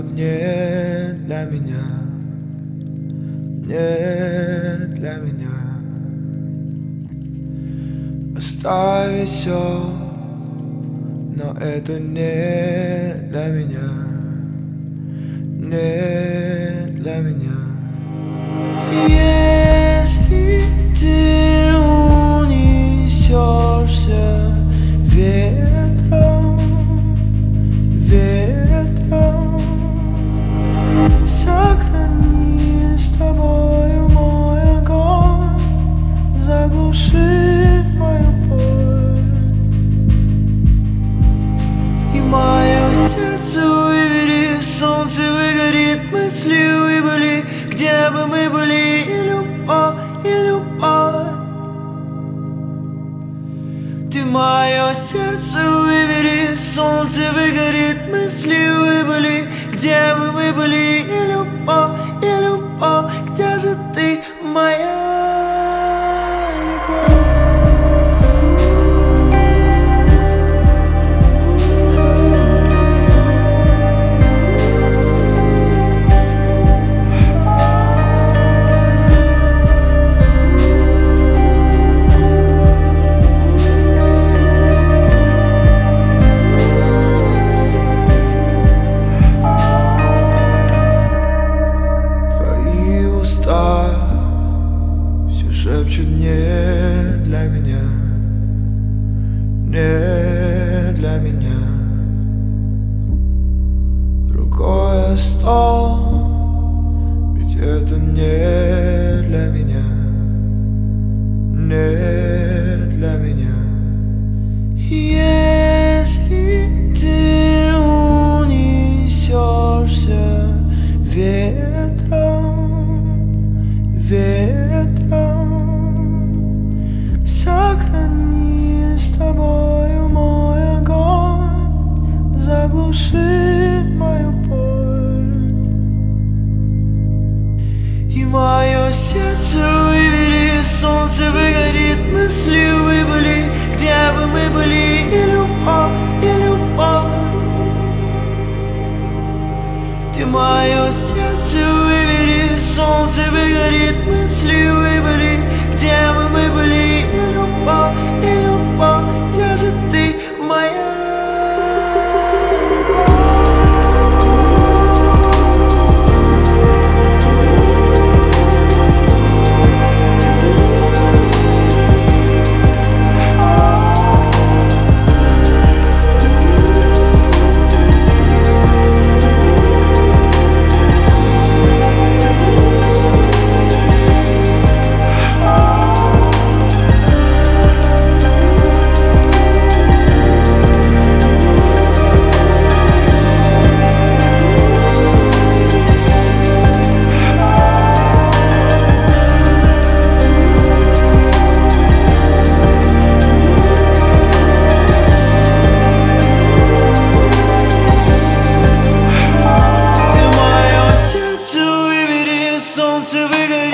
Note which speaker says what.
Speaker 1: тут не для меня, не для меня. Оставить все, но это не для меня, не для меня. Если ты унесешься ветром, ветром, сохрани с тобою мой огонь, заглушит мою боль. И мое сердце выбери, солнце выгорит, мысли выбыли, где бы мы были, и любовь, и любовь. Ты мое сердце выбери, солнце выгорит, мысли выбыли, где бы мы были, и любовь, где же ты, моя любовь? Все шепчут не для меня, не для меня. Рукой о стол, ведь это не для меня, не для меня. Если ты унесешься ветром, ветром, сохрани с тобою мой огонь, заглушит мою боль. И мое сердце выбери, солнце выгорит, мысли выбыли, где бы мы были, и любовь, и любовь. Ты мое сердце выбери, солнце выгорит, мысли выбыли, где бы мы были, и любовь, где же ты, моя? Солнце выгорит.